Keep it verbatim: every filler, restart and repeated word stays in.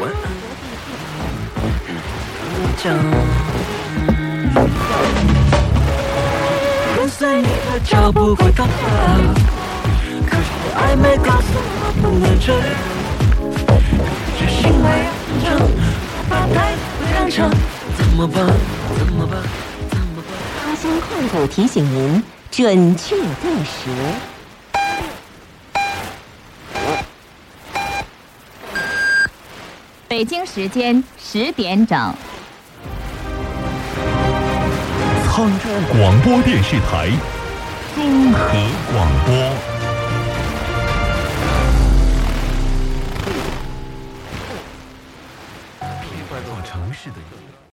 晚讲，跟随你的脚步回到哪？可是我暧昧告诉我不能追，只是心为证，我把太不让场，怎么办？怎么办？怎么办？ 八仙控股提醒您准确定时。 北京时间十点整。 沧州广播电视台综合广播。 变化到城市的。